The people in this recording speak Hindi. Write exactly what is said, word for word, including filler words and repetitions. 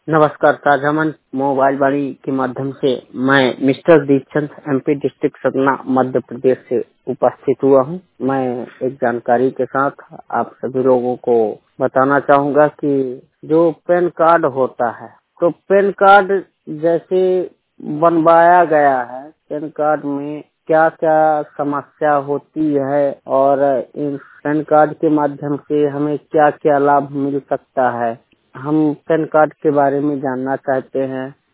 नमस्कार। साझा मंच मोबाइल वाणी के माध्यम से मैं mister Deepchand MP district Satna Madhya Pradesh से उपस्थित हुआ हूं। मैं एक जानकारी के साथ आप सभी लोगों को बताना चाहूंगा कि जो पैन कार्ड होता है, तो पैन कार्ड जैसे बनवाया गया है, पैन कार्ड में क्या क्या समस्या होती है और इन पैन कार्ड के माध्यम से हमें क्या क्या लाभ मिल सकता है, हम पैन कार्ड के बारे में जानना चाहते हैं।